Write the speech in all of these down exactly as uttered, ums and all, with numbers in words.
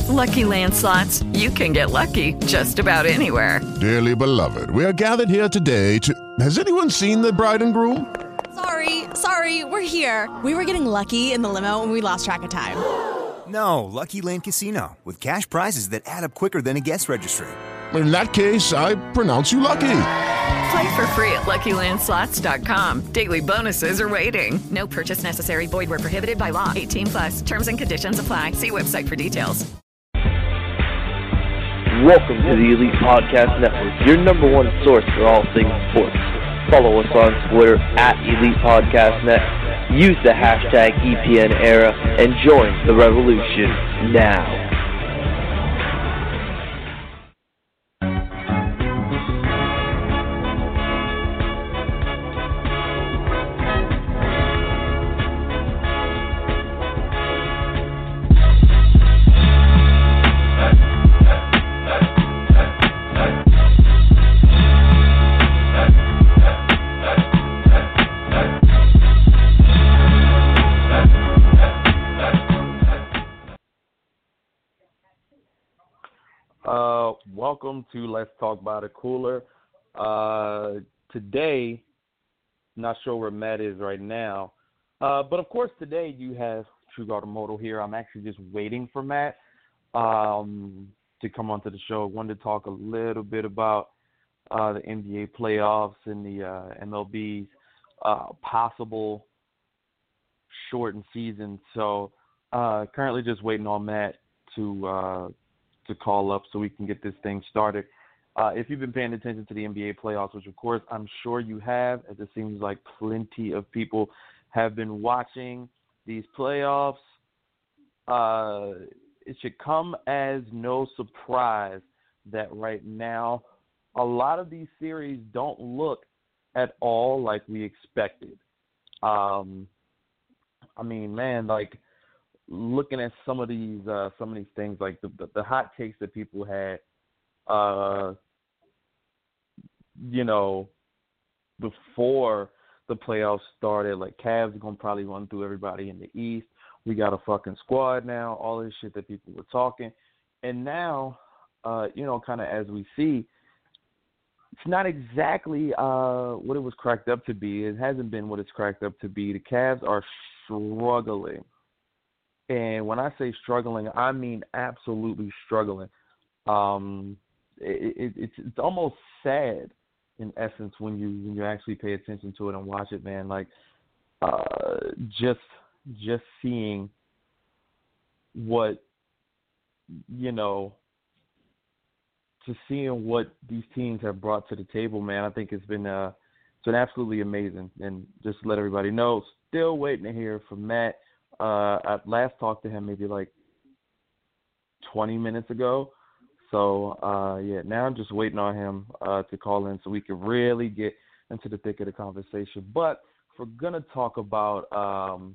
Lucky Land Slots, you can get lucky just about anywhere. Dearly beloved, we are gathered here today to... Has anyone seen the bride and groom? Sorry, sorry, we're here. We were getting lucky in the limo and we lost track of time. No, Lucky Land Casino, with cash prizes that add up quicker than a guest registry. In that case, I pronounce you lucky. Play for free at Lucky Land Slots dot com. Daily bonuses are waiting. No purchase necessary. Void where prohibited by law. eighteen plus. Terms and conditions apply. See website for details. Welcome to the Elite Podcast Network, your number one source for all things sports. Follow us on Twitter at Elite Podcast Net. Use the hashtag E P N era and join the revolution now. Uh, welcome to Let's Talk About It Cooler. Uh, today, not sure where Matt is right now, uh, but of course today you have True Automotive here. I'm actually just waiting for Matt um, to come onto the show. I wanted to talk a little bit about uh, the N B A playoffs and the uh, M L B's uh, possible shortened season. So uh, currently just waiting on Matt to uh, to call up so we can get this thing started. Uh, if you've been paying attention to the N B A playoffs, which of course I'm sure you have, as it seems like plenty of people have been watching these playoffs, uh, it should come as no surprise that right now a lot of these series don't look at all like we expected. Um, I mean, man, like, looking at some of these, uh, some of these things, like the, the the hot takes that people had, uh, you know, before the playoffs started, like Cavs are gonna probably run through everybody in the East. We got a fucking squad now. All this shit that people were talking, and now, uh, you know, kind of as we see, it's not exactly uh, what it was cracked up to be. It hasn't been what it's cracked up to be. The Cavs are struggling. And when I say struggling, I mean absolutely struggling. Um, it, it, it's it's almost sad, in essence, when you when you actually pay attention to it and watch it, man. Like, uh, just just seeing what you know, just seeing what these teams have brought to the table, man. I think it's been uh, it's been absolutely amazing. And just to let everybody know, still waiting to hear from Matt. Uh, I last talked to him maybe like twenty minutes ago. So, uh, yeah, now I'm just waiting on him uh, to call in so we can really get into the thick of the conversation. But if we're going to talk about um,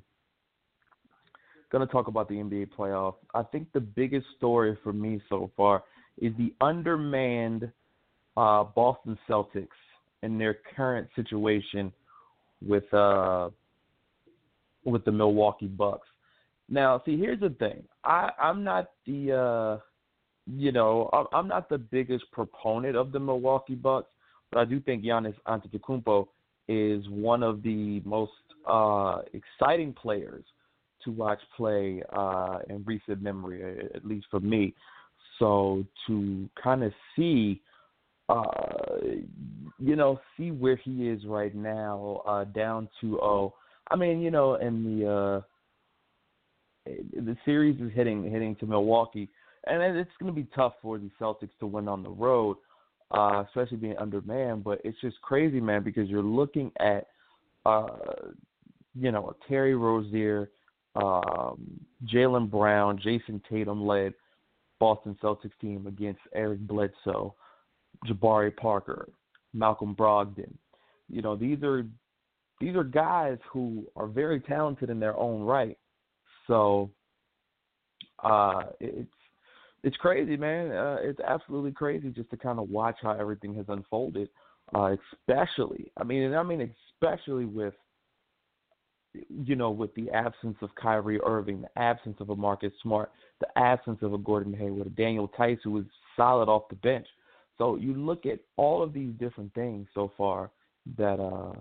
going to talk about the N B A playoffs, I think the biggest story for me so far is the undermanned uh, Boston Celtics and their current situation with uh, – with the Milwaukee Bucks. Now, see, here's the thing. I, I'm not the, uh, you know, I'm not the biggest proponent of the Milwaukee Bucks, but I do think Giannis Antetokounmpo is one of the most uh, exciting players to watch play uh, in recent memory, at least for me. So to kind of see, uh, you know, see where he is right now, uh, down two oh. I mean, you know, and the uh, the series is hitting hitting to Milwaukee, and it's going to be tough for the Celtics to win on the road, uh, especially being undermanned. But it's just crazy, man, because you're looking at, uh, you know, a Terry Rozier, um, Jaylen Brown, Jason Tatum-led Boston Celtics team against Eric Bledsoe, Jabari Parker, Malcolm Brogdon. You know, these are These are guys who are very talented in their own right. So uh, it's it's crazy, man. Uh, it's absolutely crazy just to kind of watch how everything has unfolded, uh, especially, I mean, I mean, especially with you know, with the absence of Kyrie Irving, the absence of a Marcus Smart, the absence of a Gordon Hayward, a Daniel Tice who was solid off the bench. So you look at all of these different things so far that uh,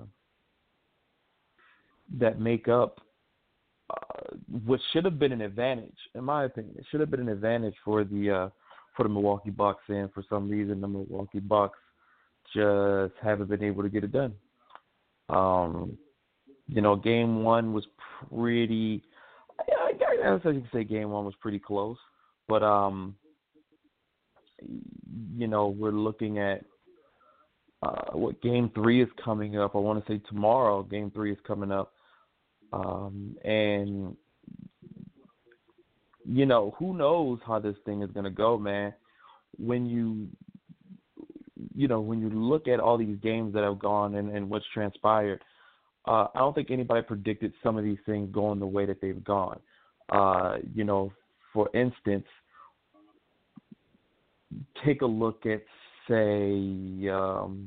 that make up uh, what should have been an advantage, in my opinion. It should have been an advantage for the uh, for the Milwaukee Bucks, and for some reason the Milwaukee Bucks just haven't been able to get it done. Um, you know, game one was pretty. I guess I can say game one was pretty close, but um, you know, we're looking at uh, what game three is coming up. I want to say tomorrow. Game three is coming up, um, and you know, who knows how this thing is going to go, man. When you, you know, when you look at all these games that have gone and, and what's transpired, uh, I don't think anybody predicted some of these things going the way that they've gone. Uh, you know, for instance, take a look at, say, um,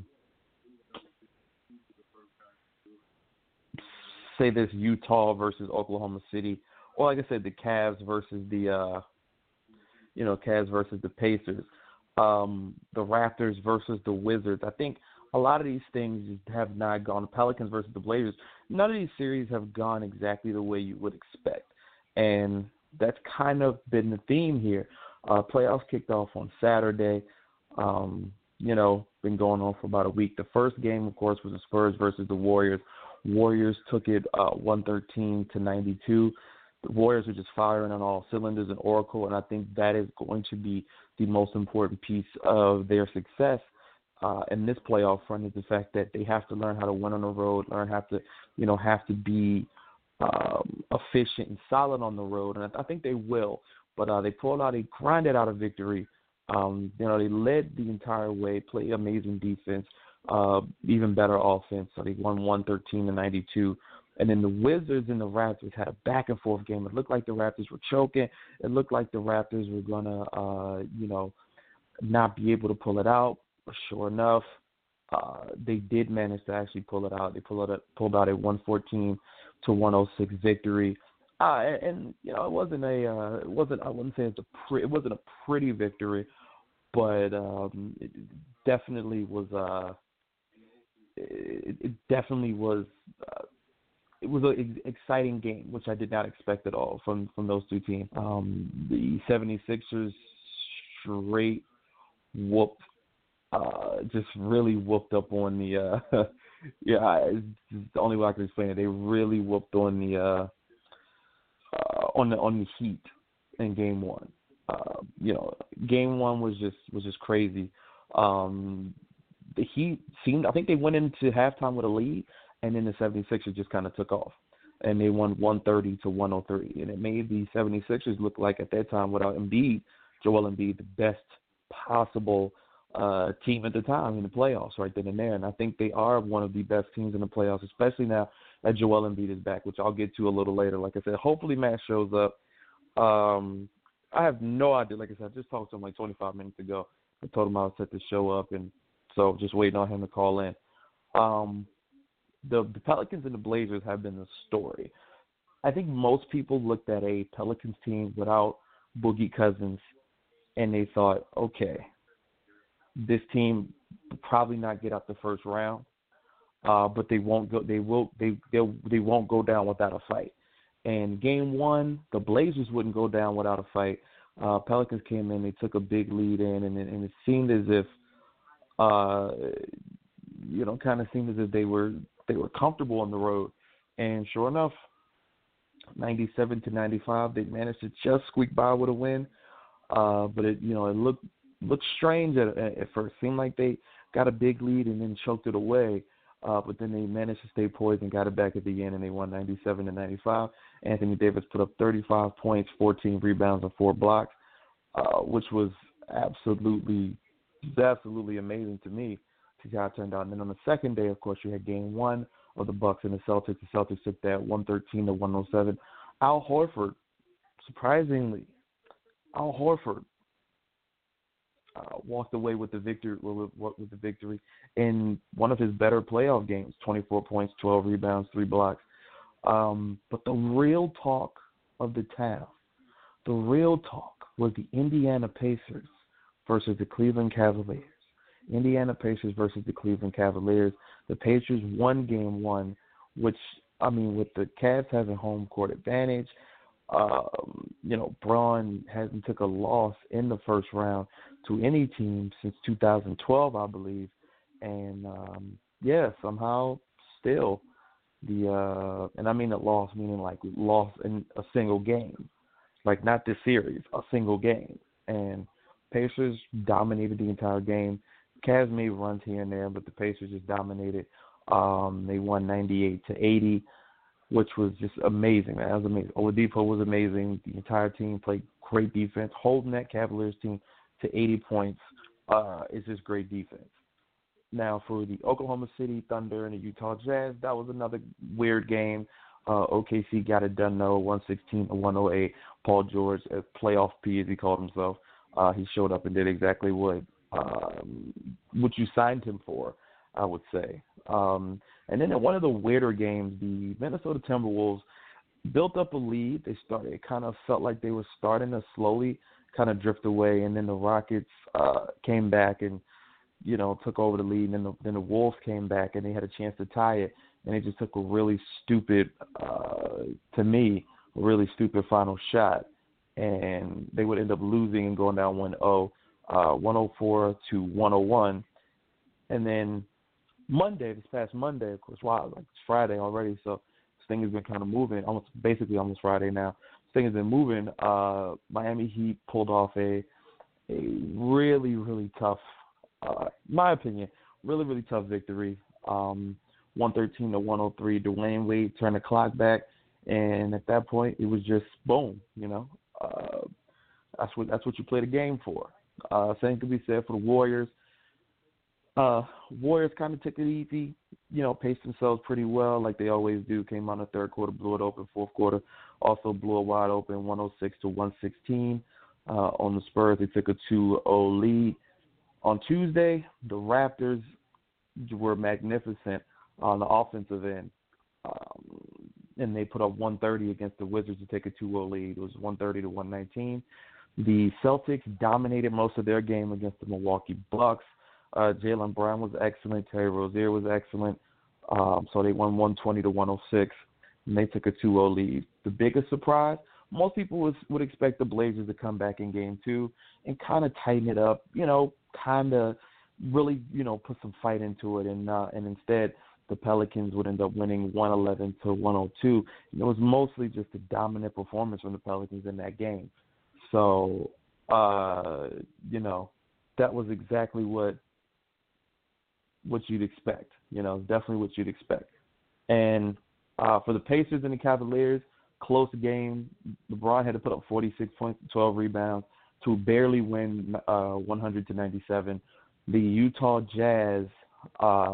say this Utah versus Oklahoma City, or like I said, the Cavs versus the, uh, you know, Cavs versus the Pacers, um, the Raptors versus the Wizards. I think a lot of these things have not gone. The Pelicans versus the Blazers. None of these series have gone exactly the way you would expect, and that's kind of been the theme here. Uh, playoffs kicked off on Saturday. Um, you know, been going on for about a week. The first game, of course, was the Spurs versus the Warriors. Warriors took it uh, one thirteen to ninety-two. The Warriors are just firing on all cylinders in Oracle, and I think that is going to be the most important piece of their success uh, in this playoff run, is the fact that they have to learn how to win on the road, learn how to, you know, have to be um, efficient and solid on the road, and I, I think they will. But uh, they pulled out, they grinded out a victory. Um, you know, they led the entire way, played amazing defense, uh, even better offense. So they won one thirteen to ninety-two. And then the Wizards and the Raptors had a back and forth game. It looked like the Raptors were choking. It looked like the Raptors were gonna, uh, you know, not be able to pull it out. But sure enough, uh, they did manage to actually pull it out. They pulled out, pulled out a one fourteen to one oh six victory. Uh, and, and you know, it wasn't a, uh, it wasn't. I wouldn't say it's a, pre- it wasn't a pretty victory, but um, it definitely was. Uh, it, it definitely was. Uh, it was an exciting game, which I did not expect at all from, from those two teams. Um, the seventy-sixers straight whooped, uh, just really whooped up on the. Uh, yeah, it's the only way I can explain it. They really whooped on the. Uh, Uh, on the on the Heat in game one. Uh, you know, game one was just was just crazy. Um, the Heat seemed, I think they went into halftime with a lead, and then the seventy-sixers just kind of took off, and they won one thirty to one oh three, and it made the seventy-sixers look like at that time, without Embiid, Joel Embiid, the best possible uh, team at the time in the playoffs, right then and there. And I think they are one of the best teams in the playoffs, especially now that Joel Embiid is back, which I'll get to a little later. Like I said, hopefully Matt shows up. Um, I have no idea. Like I said, I just talked to him like twenty-five minutes ago. I told him I was set to show up, and so just waiting on him to call in. Um, the, the Pelicans and the Blazers have been the story. I think most people looked at a Pelicans team without Boogie Cousins, and they thought, okay, this team will probably not get out the first round. Uh, but they won't go. They will. They they they won't go down without a fight. And game one, the Blazers wouldn't go down without a fight. Uh, Pelicans came in. They took a big lead in, and, and it seemed as if, uh, you know, kind of seemed as if they were they were comfortable on the road. And sure enough, ninety-seven to ninety-five, they managed to just squeak by with a win. Uh, but it, you know, it looked looked strange at, at first. Seemed like they got a big lead and then choked it away. Uh, but then they managed to stay poised and got it back at the end, and they won ninety-seven to ninety-five. Anthony Davis put up thirty-five points, fourteen rebounds, and four blocks, uh, which was absolutely, absolutely amazing to me to how it turned out. And then on the second day, of course, you had game one of the Bucks and the Celtics. The Celtics took that one thirteen to one oh seven. Al Horford, surprisingly, Al Horford Uh, walked away with the victory with, with the victory in one of his better playoff games. twenty-four points, twelve rebounds, three blocks. Um, but the real talk of the town, the real talk was the Indiana Pacers versus the Cleveland Cavaliers. Indiana Pacers versus the Cleveland Cavaliers. The Pacers won game one, which, I mean, with the Cavs having home court advantage, um, you know, Braun hasn't took a loss in the first round to any team since two thousand twelve, I believe. And, um, yeah, somehow still the uh, – and I mean a loss, meaning like loss in a single game. Like not this series, a single game. And Pacers dominated the entire game. Cavs made runs here and there, but the Pacers just dominated. Um, they won ninety-eight to eighty, which was just amazing. Man. That was amazing. Oladipo was amazing. The entire team played great defense. Holding that Cavaliers team to eighty points uh, is just great defense. Now, for the Oklahoma City Thunder and the Utah Jazz, that was another weird game. Uh, O K C got it done, though, one sixteen to one oh eight. Paul George, as playoff P, as he called himself, uh, he showed up and did exactly what um, what you signed him for, I would say. Um, and then in one of the weirder games, the Minnesota Timberwolves built up a lead. They started. It kind of felt like they were starting to slowly kind of drift away, and then the Rockets uh, came back and, you know, took over the lead. And then the, then the Wolves came back, and they had a chance to tie it. And they just took a really stupid, uh, to me, a really stupid final shot. And they would end up losing and going down one oh, uh, one oh four to one oh one. And then Monday, this past Monday, of course, wow, like it's Friday already, so this thing has been kind of moving, almost basically almost Friday now. This thing has been moving. Uh, Miami Heat pulled off a a really, really tough, uh, in my opinion, really, really tough victory. Um, one thirteen to one oh three. Dwayne Wade turned the clock back, and at that point, it was just boom. You know, uh, that's what that's what you play the game for. Uh, same could be said for the Warriors. Uh, Warriors kind of took it easy, you know, paced themselves pretty well, like they always do. Came on the third quarter, blew it open. Fourth quarter, also blew it wide open, one oh six to one sixteen. Uh, on the Spurs, they took a two oh lead. On Tuesday, the Raptors were magnificent on the offensive end, um, and they put up one thirty against the Wizards to take a two oh lead. It was one thirty to one nineteen. The Celtics dominated most of their game against the Milwaukee Bucks. Uh, Jaylen Brown was excellent. Terry Rozier was excellent. Um, so they won one twenty to one oh six, and they took a two oh lead. The biggest surprise, most people was, would expect the Blazers to come back in game two and kind of tighten it up, you know, kind of really, you know, put some fight into it. And uh, and instead, the Pelicans would end up winning one eleven to one oh two. And it was mostly just a dominant performance from the Pelicans in that game. So, uh, you know, that was exactly what what you'd expect. You know, definitely what you'd expect. And uh, for the Pacers and the Cavaliers, close game. LeBron had to put up forty-six points, twelve rebounds to barely win uh, one hundred to ninety-seven. The Utah Jazz uh,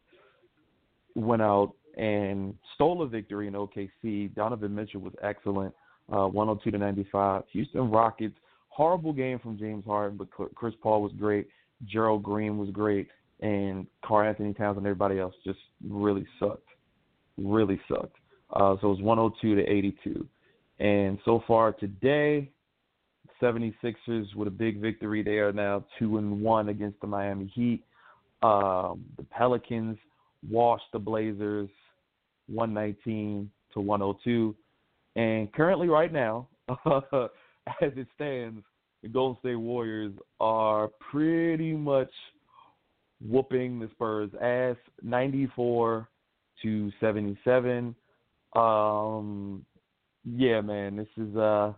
went out and stole a victory in O K C. Donovan Mitchell was excellent, uh, one oh two to ninety-five. Houston Rockets, horrible game from James Harden, but Chris Paul was great. Gerald Green was great. And Karl-Anthony Towns and everybody else just really sucked. Really sucked. Uh, so it was one oh two to eighty-two. And so far today, seventy-sixers with a big victory. They are now two and one against the Miami Heat. Um, the Pelicans washed the Blazers one nineteen to one oh two. And currently right now, as it stands, the Golden State Warriors are pretty much whooping the Spurs' ass, ninety-four to seventy-seven. Um, yeah, man, this is uh,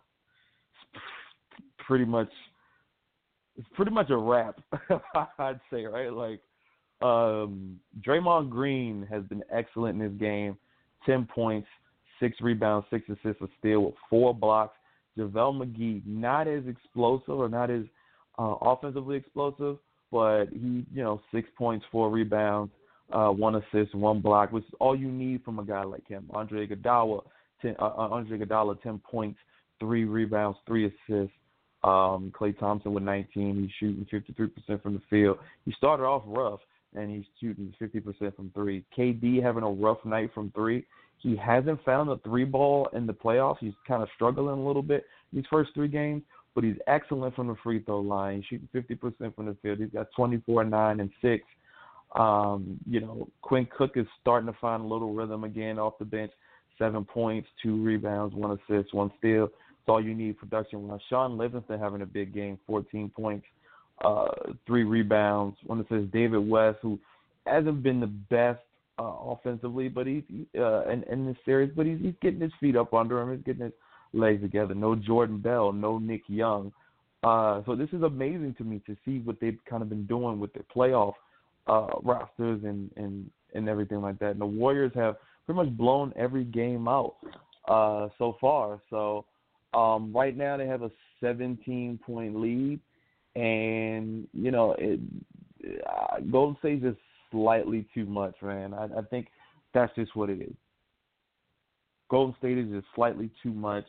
pretty much it's pretty much a wrap. I'd say, right? Like, um, Draymond Green has been excellent in this game. Ten points, six rebounds, six assists, a steal with four blocks. JaVale McGee, not as explosive or not as uh, offensively explosive, but he, you know, six points, four rebounds, uh, one assist, one block, which is all you need from a guy like him. Andre Iguodala, ten, uh, Andre Iguodala, ten points, three rebounds, three assists. Um, Klay Thompson with nineteen. He's shooting fifty-three percent from the field. He started off rough, and he's shooting fifty percent from three. K D having a rough night from three. He hasn't found the three ball in the playoffs. He's kind of struggling a little bit these first three games, but he's excellent from the free throw line. He's shooting fifty percent from the field. He's got twenty-four, nine, and six. Um, you know, Quinn Cook is starting to find a little rhythm again off the bench. Seven points, two rebounds, one assist, one steal. It's all you need production-wise. Sean Livingston having a big game, fourteen points, uh, three rebounds, one assist. David West, who hasn't been the best uh, offensively, but he's uh, in, in this series, but he's, he's getting his feet up under him. He's getting his legs together. No Jordan Bell, no Nick Young. Uh, so this is amazing to me to see what they've kind of been doing with their playoff uh, rosters and, and, and everything like that. And the Warriors have pretty much blown every game out uh, so far. So um, right now they have a seventeen-point lead, and, you know, it, uh, Golden State is slightly too much, man. I, I think that's just what it is. Golden State is just slightly too much,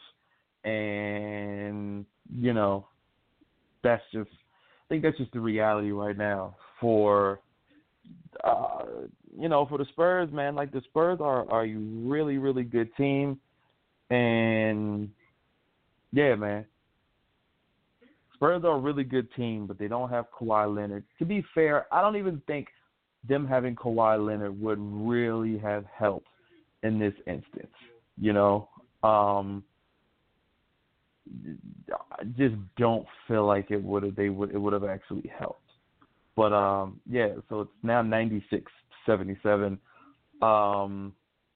and, you know, that's just – I think that's just the reality right now for, uh, you know, for the Spurs, man. Like, the Spurs are, are a really, really good team, and, yeah, man. Spurs are a really good team, but they don't have Kawhi Leonard. To be fair, I don't even think them having Kawhi Leonard would really have helped in this instance. You know, um, I just don't feel like it would have. They would. It would have actually helped. But um, yeah. So it's now ninety-six seventy-seven. Um,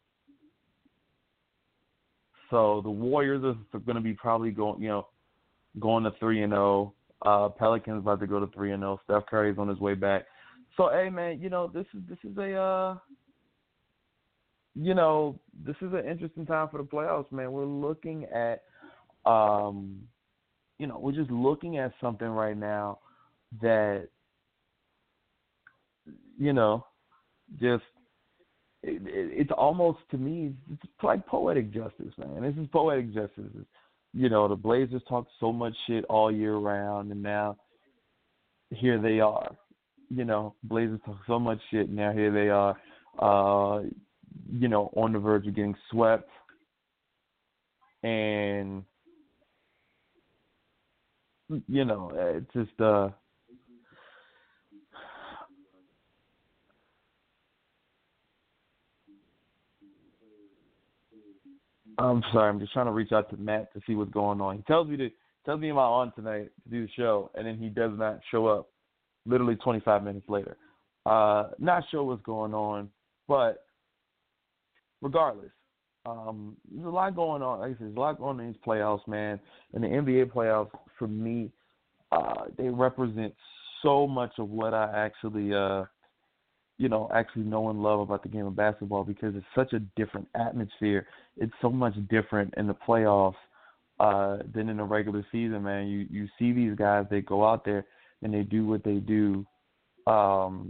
so the Warriors are going to be probably going. You know, going to three and zero. Uh, Pelicans about to go to three and zero. Steph Curry's on his way back. So hey, man, you know this is this is a. Uh, You know, this is an interesting time for the playoffs, man. We're looking at, um, you know, we're just looking at something right now that, you know, just, it, it, it's almost, to me, it's like poetic justice, man. This is poetic justice. You know, the Blazers talked so much shit all year round, and now here they are. You know, Blazers talk so much shit, now here they are. Uh, you know, on the verge of getting swept. And, you know, it's just, uh, I'm sorry, I'm just trying to reach out to Matt to see what's going on. He tells me to, tells me am I on tonight to do the show, and then he does not show up literally twenty-five minutes later. Uh, not sure what's going on, but regardless, um, there's a lot going on. Like I said, there's a lot going on in these playoffs, man. And the N B A playoffs, for me, uh, they represent so much of what I actually, uh, you know, actually know and love about the game of basketball, because it's such a different atmosphere. It's so much different in the playoffs uh, than in the regular season, man. You you see these guys, they go out there and they do what they do. Um,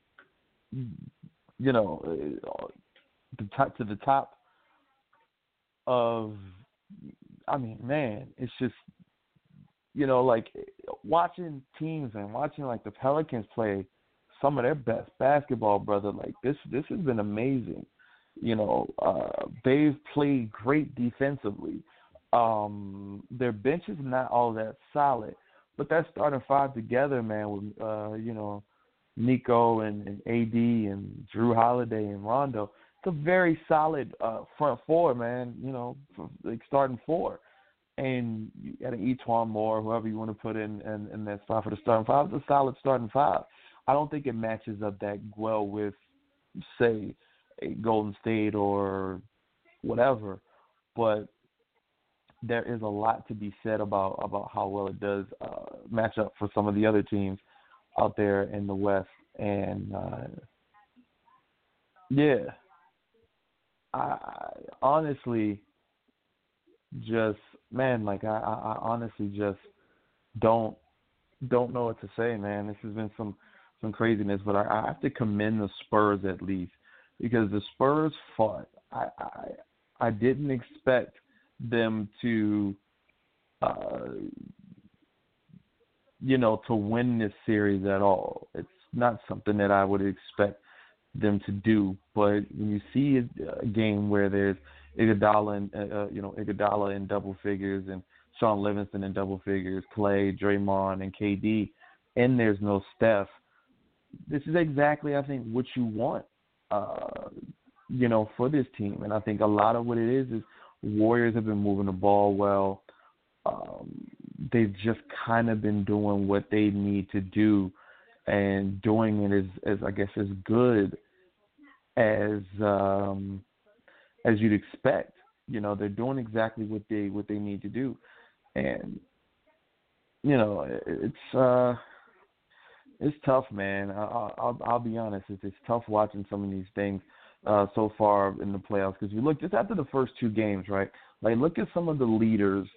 you know. The top, to the top of, I mean, man, it's just, you know, like watching teams and watching like the Pelicans play some of their best basketball, brother. Like this, this has been amazing. You know, uh, they've played great defensively. Um, their bench is not all that solid, but that starting five together, man, with uh, you know, Nico and, and A D and Drew Holiday and Rondo. It's a very solid uh, front four, man, you know, like starting four. And you got an Etuan Moore, whoever you want to put in, in, in that spot for the starting five. It's a solid starting five. I don't think it matches up that well with, say, a Golden State or whatever. But there is a lot to be said about, about how well it does uh, match up for some of the other teams out there in the West. And, uh, yeah. I honestly just, man, like I, I honestly just don't don't know what to say, man. This has been some, some craziness, but I, I have to commend the Spurs at least, because the Spurs fought. I I, I didn't expect them to, uh, you know, to win this series at all. It's not something that I would expect them to do. But when you see a, a game where there's Iguodala and uh, you know Iguodala in double figures and Sean Livingston in double figures, Clay, Draymond, and K D, and there's no Steph, this is exactly, I think, what you want, uh, you know, for this team. And I think a lot of what it is is Warriors have been moving the ball well. Um, they've just kind of been doing what they need to do and doing it as, as I guess, as good as um, as you'd expect. You know, they're doing exactly what they what they need to do. And, you know, it's uh, it's tough, man. I, I'll, I'll be honest. It's, it's tough watching some of these things uh, so far in the playoffs. Because you look just after the first two games, right? Like, look at some of the leaders.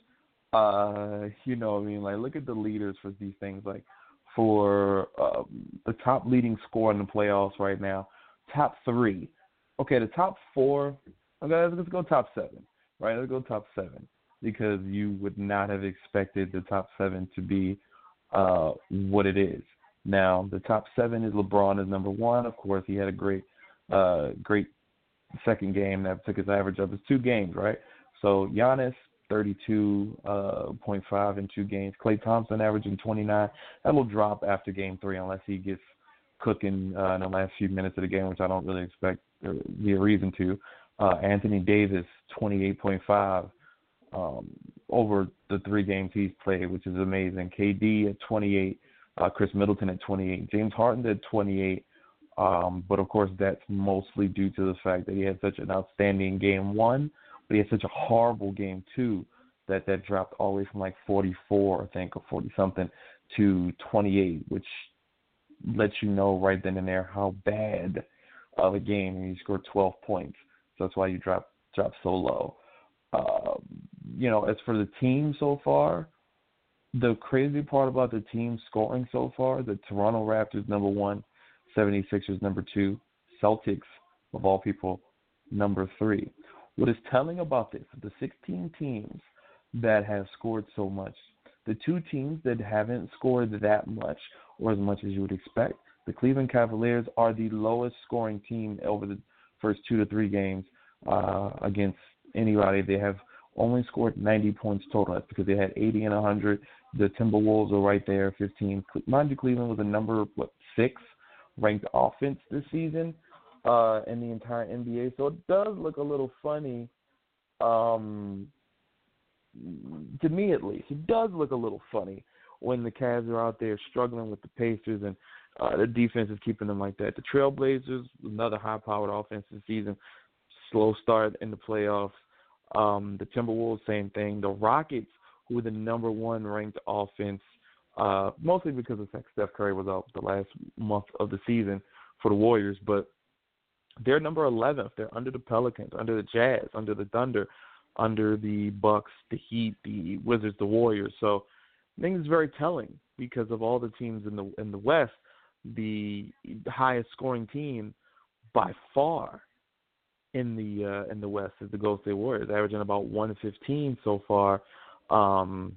Uh, you know what I mean? Like, look at the leaders for these things. Like, for um, the top leading scorer in the playoffs right now, top three. Okay, the top four. Okay, let's go top seven. Right? Let's go top seven. Because you would not have expected the top seven to be uh, what it is. Now, the top seven is LeBron is number one. Of course, he had a great, uh, great second game that took his average up. It's two games, right? So Giannis, thirty-two point five in two games. Klay Thompson averaging twenty-nine. That will drop after game three unless he gets cooking uh, in the last few minutes of the game, which I don't really expect there be a reason to. Uh, Anthony Davis, twenty-eight point five. Um, over the three games he's played, which is amazing. K D at twenty-eight, uh, Chris Middleton at twenty-eight, James Harden at twenty-eight. Um, but, of course, that's mostly due to the fact that he had such an outstanding game one, but he had such a horrible game two that that dropped all the way from like forty-four, I think, or forty-something to twenty-eight, which lets you know right then and there how bad of a game. And he scored twelve points, so that's why you drop drop so low. Uh, you know, as for the team so far, the crazy part about the team scoring so far, the Toronto Raptors number one, seventy-sixers number two, Celtics, of all people, number three. What is telling about this, the sixteen teams that have scored so much, the two teams that haven't scored that much or as much as you would expect, the Cleveland Cavaliers are the lowest scoring team over the first two to three games uh, against anybody. They have only scored ninety points total. That's because they had eighty and one hundred. The Timberwolves are right there, fifteen. Mind you, Cleveland was a number, what, six ranked offense this season uh, in the entire N B A. So it does look a little funny, um, to me at least. It does look a little funny when the Cavs are out there struggling with the Pacers and uh, the defense is keeping them like that. The Trailblazers, another high-powered offense this season, slow start in the playoffs. Um, the Timberwolves, same thing. The Rockets, who were the number one ranked offense, uh, mostly because of Steph Curry was out the last month of the season for the Warriors, but they're number eleventh. They're under the Pelicans, under the Jazz, under the Thunder, under the Bucks, the Heat, the Wizards, the Warriors. So I think it's very telling because of all the teams in the in the West, the highest scoring team by far in the uh, in the West is the Golden State Warriors, averaging about one fifteen so far. Um,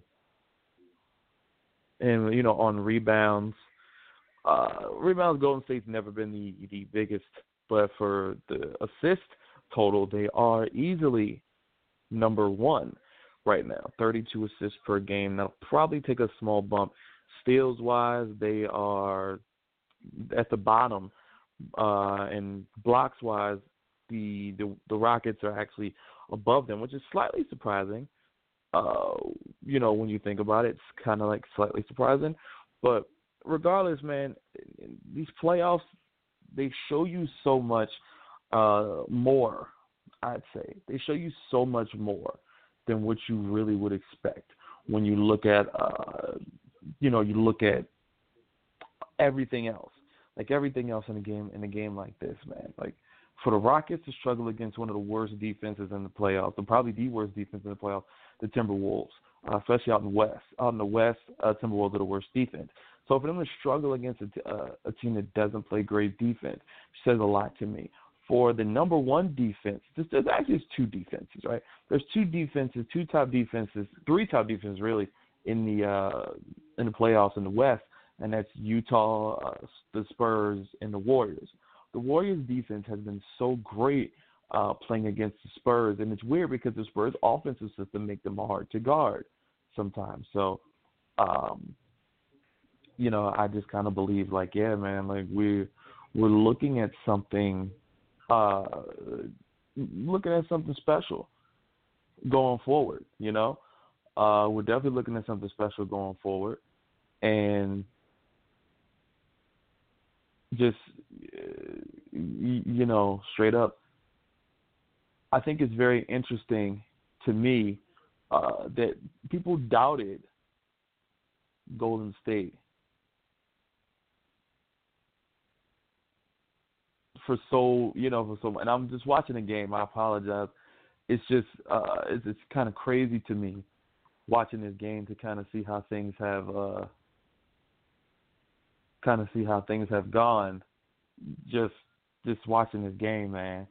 and, you know, on rebounds, uh, rebounds, Golden State's never been the, the biggest, but for the assist total, they are easily number one right now, thirty-two assists per game. That'll probably take a small bump. Steals-wise, they are at the bottom, uh, and blocks-wise, The, the the Rockets are actually above them, which is slightly surprising. Uh, you know, when you think about it, it's kind of like slightly surprising. But regardless, man, these playoffs, they show you so much uh, more, I'd say. They show you so much more than what you really would expect when you look at, uh, you know, you look at everything else. Like everything else in a game, in a game like this, man. Like, for the Rockets to struggle against one of the worst defenses in the playoffs, and probably the worst defense in the playoffs, the Timberwolves, uh, especially out in the West. Out in the West, uh, Timberwolves are the worst defense. So for them to struggle against a, uh, a team that doesn't play great defense says a lot to me. For the number one defense, there's actually there's two defenses, right? There's two defenses, two top defenses, three top defenses really in the uh, in the playoffs in the West, and that's Utah, uh, the Spurs, and the Warriors. the Warriors' defense has been so great uh, playing against the Spurs, and it's weird because the Spurs' offensive system make them hard to guard sometimes. So, um, you know, I just kind of believe, like, yeah, man, like we're we're looking at something, uh, looking at something special going forward. You know, uh, we're definitely looking at something special going forward, and just you know, straight up, I think it's very interesting to me uh, that people doubted Golden State for so, you know, for so, and I'm just watching the game. I apologize. It's just, uh, it's, it's kind of crazy to me watching this game to kind of see how things have, uh, kind of see how things have gone. Just, just watching this game, man.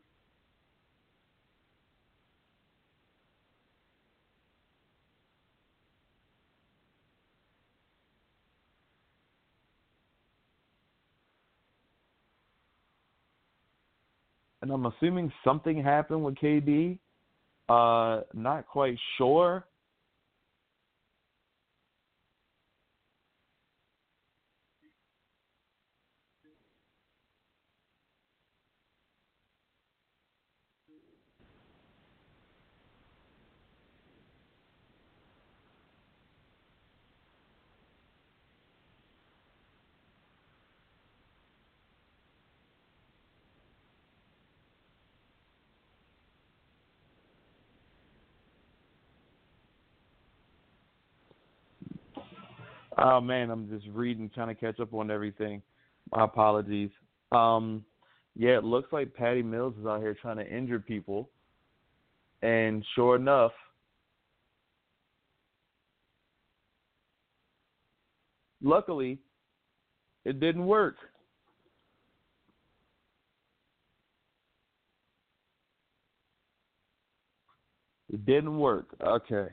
And I'm assuming something happened with K D. Uh, not quite sure. Oh, man, I'm just reading, trying to catch up on everything. My apologies. Um, yeah, it looks like Patty Mills is out here trying to injure people. And sure enough, luckily, it didn't work. It didn't work. Okay.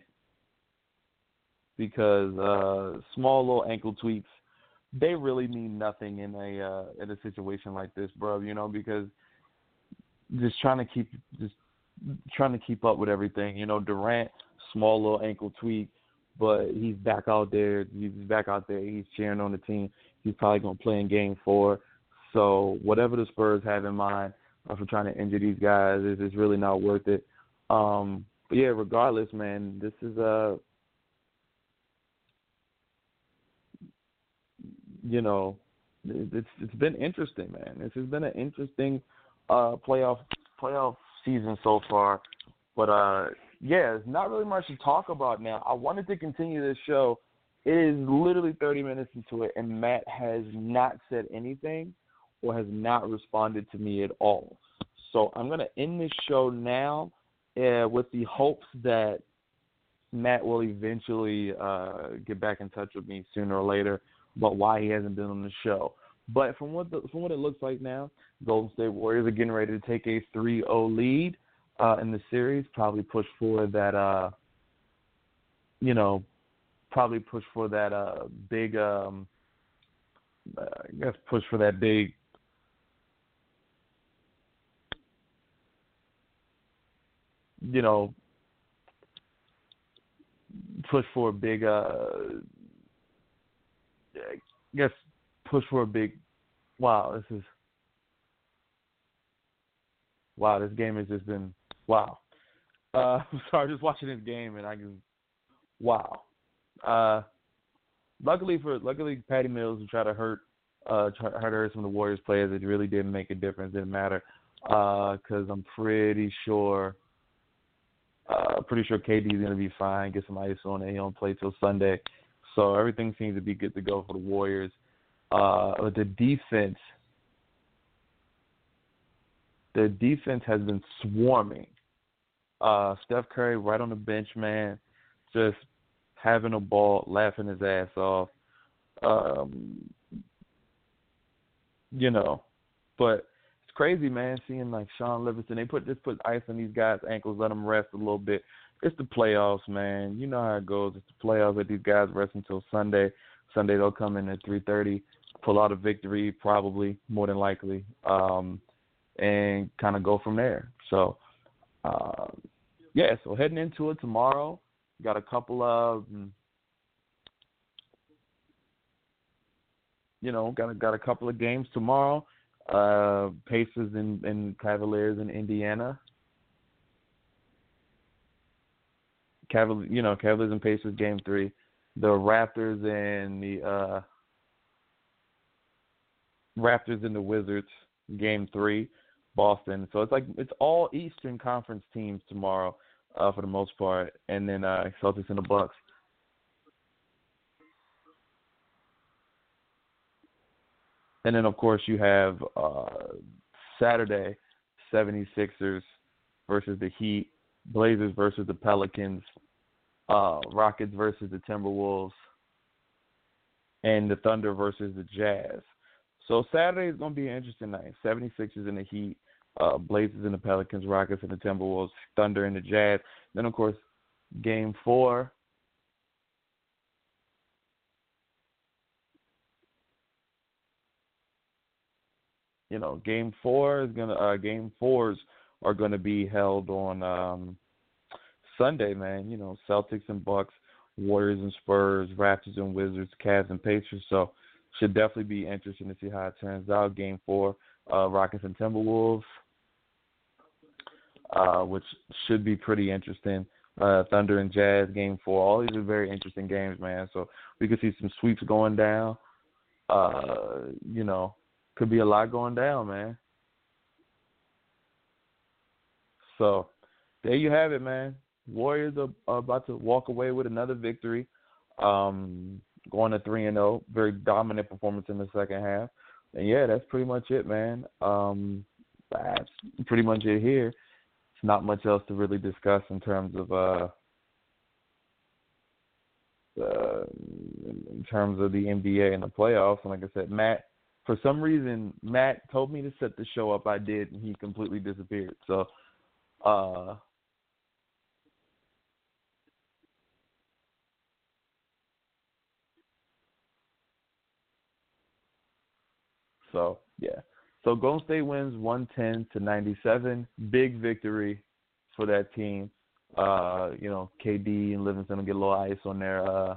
Because uh, small little ankle tweaks, they really mean nothing in a uh, in a situation like this, bro. You know, because just trying to keep just trying to keep up with everything. You know, Durant, small little ankle tweak, but he's back out there. He's back out there. He's cheering on the team. He's probably gonna play in Game Four. So whatever the Spurs have in mind uh, for trying to injure these guys is is really not worth it. Um, but yeah, regardless, man, this is a uh, you know, it's it's been interesting, man. This has been an interesting uh, playoff playoff season so far. But uh, yeah, there's not really much to talk about now. I wanted to continue this show. It is literally thirty minutes into it, and Matt has not said anything or has not responded to me at all. So I'm going to end this show now uh, with the hopes that Matt will eventually uh, get back in touch with me sooner or later about why he hasn't been on the show. But from what the, from what it looks like now, Golden State Warriors are getting ready to take a three oh lead uh, in the series, probably push for that, uh, you know, probably push for that uh, big, um, uh, I guess push for that big, you know, push for a big, uh, I guess push for a big. Wow, this is wow. This game has just been wow. Uh, I'm sorry, just watching this game and I can wow. Uh, luckily for luckily, Patty Mills tried to hurt uh tried to hurt some of the Warriors players. It really didn't make a difference. Didn't matter because uh, I'm pretty sure. Uh, pretty sure K D is going to be fine. Get some ice on it. He don't play till Sunday. So everything seems to be good to go for the Warriors. Uh, but the defense, the defense has been swarming. Uh, Steph Curry right on the bench, man, just having a ball, laughing his ass off. Um, you know, but it's crazy, man, seeing like Sean Livingston. They put just put ice on these guys' ankles, let them rest a little bit. It's the playoffs, man. You know how it goes. It's the playoffs. Let these guys rest until Sunday. Sunday they'll come in at three thirty pull out a victory, probably, more than likely, um, and kind of go from there. So, uh, yeah, so heading into it tomorrow, got a couple of, you know, got a, got a couple of games tomorrow. Uh, Pacers and, and Cavaliers in Indiana. Cavaliers, you know, Cavaliers and Pacers game three. The Raptors and the uh, Raptors and the Wizards game three, Boston. So it's like it's all Eastern Conference teams tomorrow uh, for the most part, and then uh, Celtics and the Bucks. And then, of course, you have uh, Saturday, seventy-sixers versus the Heat, Blazers versus the Pelicans, uh, Rockets versus the Timberwolves, and the Thunder versus the Jazz. So Saturday is going to be an interesting night. seventy-sixers and the Heat, uh, Blazers and the Pelicans, Rockets and the Timberwolves, Thunder and the Jazz. Then, of course, game four. You know, game four is gonna. Uh, game fours are gonna be held on um, Sunday, man. You know, Celtics and Bucks, Warriors and Spurs, Raptors and Wizards, Cavs and Pacers. So, should definitely be interesting to see how it turns out. Game four, uh, Rockets and Timberwolves, uh, which should be pretty interesting. Uh, Thunder and Jazz, game four. All these are very interesting games, man. So we could see some sweeps going down. Uh, you know. Could be a lot going down, man. So, there you have it, man. Warriors are, are about to walk away with another victory, um, going to three and oh. Very dominant performance in the second half. And, yeah, that's pretty much it, man. Um, that's pretty much it here. It's not much else to really discuss in terms of uh, uh, in terms of the N B A and the playoffs. And like I said, Matt, for some reason, Matt told me to set the show up. I did, and he completely disappeared. So, uh, so yeah. So Golden State wins one ten to ninety-seven. Big victory for that team. Uh, you know, K D and Livingston will get a little ice on their uh,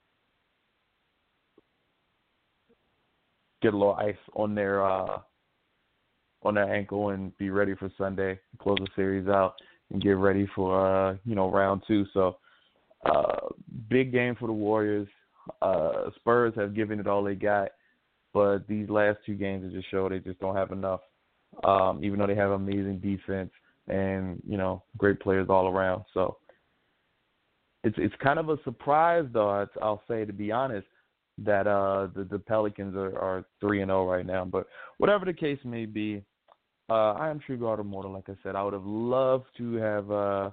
get a little ice on their uh, on their ankle and be ready for Sunday, close the series out, and get ready for uh, you know round two. So uh, big game for the Warriors. Uh, Spurs have given it all they got, but these last two games have just showed they just don't have enough. Um, even though they have amazing defense and you know great players all around. So it's it's kind of a surprise, though. I'll say, to be honest, that uh, the, the Pelicans are, are three and oh right now. But whatever the case may be, uh, I am True God Immortal, like I said. I would have loved to have uh,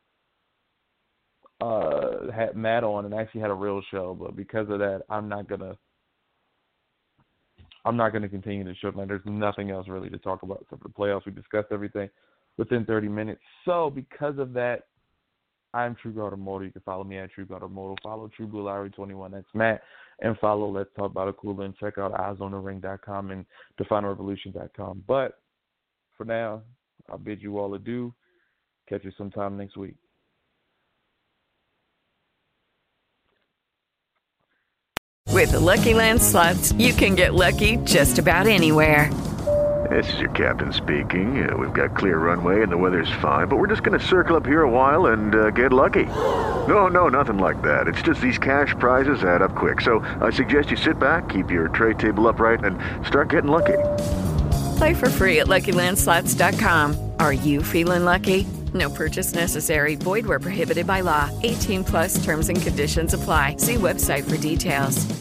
uh, had Matt on and actually had a real show, but because of that, I'm not going to I'm not going to continue the show. Man, there's nothing else really to talk about except for the playoffs. We discussed everything within thirty minutes. So because of that, I'm True God Immortal. You can follow me at True God Immortal. Follow True Blue Lowry twenty-one. That's Matt. And follow Let's Talk About It Cooler and check out eyes on the ring dot com and define revolution dot com. But for now, I'll bid you all adieu. Catch you sometime next week. With the Lucky Land Slots, you can get lucky just about anywhere. This is your captain speaking. Uh, we've got clear runway and the weather's fine, but we're just going to circle up here a while and uh, get lucky. No, no, nothing like that. It's just these cash prizes add up quick. So I suggest you sit back, keep your tray table upright, and start getting lucky. Play for free at Lucky Land Slots dot com. Are you feeling lucky? No purchase necessary. Void where prohibited by law. eighteen plus terms and conditions apply. See website for details.